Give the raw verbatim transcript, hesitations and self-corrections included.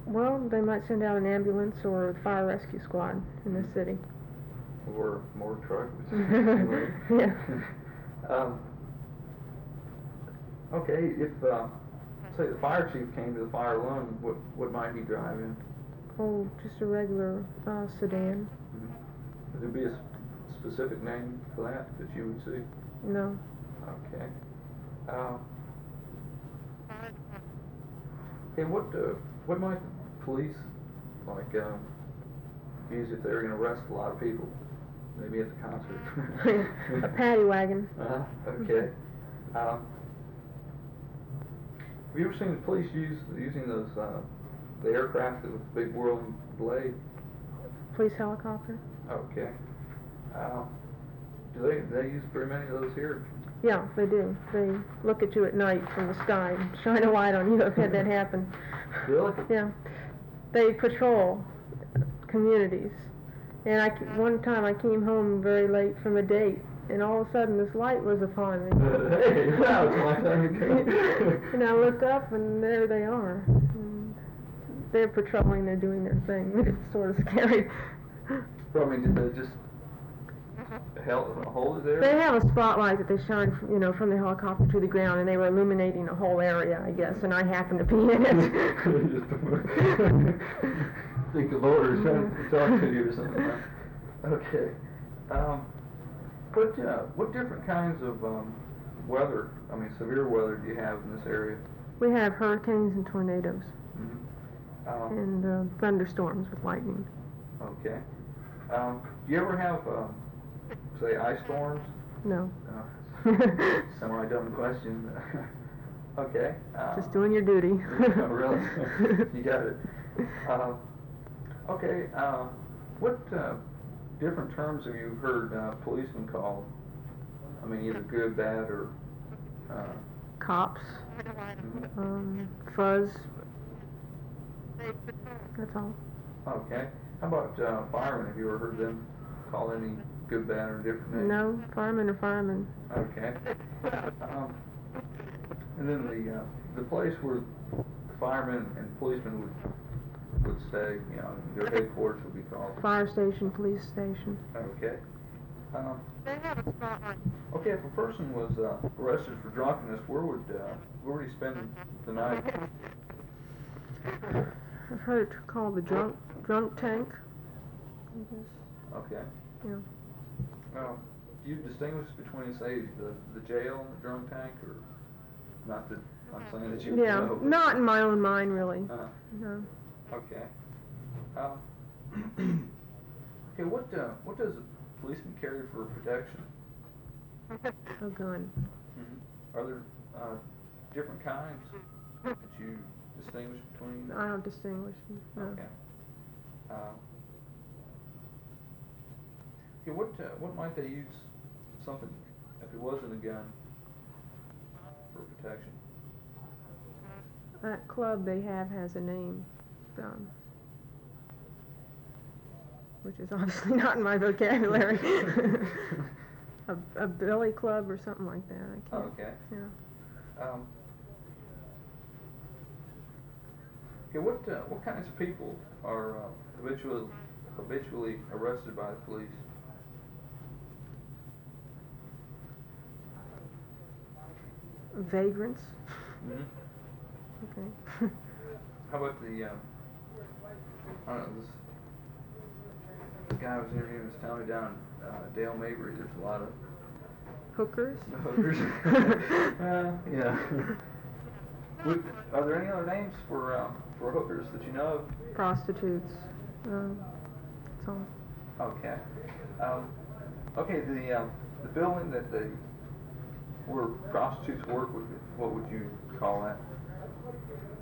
Well, they might send out an ambulance or a fire rescue squad in the city. Or more trucks. Yeah. um, okay, if uh, say the fire chief came to the fire alone, what what might he drive in? Oh, just a regular uh, sedan. Mm-hmm. Would there be a specific name for that that you would see? No. Okay. Uh, okay, what uh, what might the police like um, use if they were going to arrest a lot of people? Maybe at the concert. A paddy wagon. Uh-huh. Okay. Um, have you ever seen the police use using those uh, the aircraft with the big whirling blade? Police helicopter. Okay. Uh, do they they use very many of those here? Yeah, they do. They look at you at night from the sky and shine a light on you. I've had that happen. Really? Yeah. They patrol communities. And I, one time I came home very late from a date, and all of a sudden this light was upon me. Hey, wow, it's my time to go. And I looked up, and there they are. And they're patrolling, they're doing their thing. It's sort of scary. Well, I mean, did they just held, hold it there? They have a spotlight that they shine, from, you know, from the helicopter to the ground, and they were illuminating a whole area, I guess, and I happened to be in it. I think the Lord is trying to talk to you or something. Huh? Okay. Um, what uh, what different kinds of um, weather, I mean severe weather, do you have in this area? We have hurricanes and tornadoes. Mm-hmm. um, And uh, thunderstorms with lightning. Okay. Um, do you ever have, um, say, ice storms? No. Uh, semi dumb question. Okay. Um, Just doing your duty. Oh, really? You got it. Um, okay. Uh, what uh, different terms have you heard uh, policemen called? I mean, either good, bad, or uh, Cops. mm-hmm. Um, fuzz. That's all. Okay. How about uh, firemen? Have you ever heard them call any good, bad, or different names? No, firemen are firemen. Okay. Um, and then the uh, the place where firemen and policemen would would stay, you know, their headquarters would be called. Fire station, police station. Okay. Um, okay, if a person was uh, arrested for drunkenness, where would uh, where would he spend the night? I've heard it called the drunk drunk tank. I guess. Okay. Yeah. Well, do you distinguish between, say, the the jail and the drunk tank, or not that I'm saying that you Yeah, know, but- not in my own mind, really. Uh, No. okay. Um, okay. What uh, what does a policeman carry for protection? A gun. Mm-hmm. Are there uh, different kinds that you distinguish between? I don't distinguish. No. Okay. Uh, okay. What uh, what might they use something if it wasn't a gun for protection? That club they have has a name, um, which is obviously not in my vocabulary. a, a billy club or something like that. I can't. Okay. Yeah. Um, okay. What uh, what kinds of people are uh, habitually habitually arrested by the police? Vagrants. Mm-hmm. Okay. How about the, um, I don't know, this, this guy I was interviewing was telling me down uh, Dale Mabry, there's a lot of Hookers. hookers. uh, yeah. Would, are there any other names for um, for hookers that you know of? Prostitutes. Um, that's all. Okay. Um, okay, the um, the building that the where prostitutes work, would, what would you call that?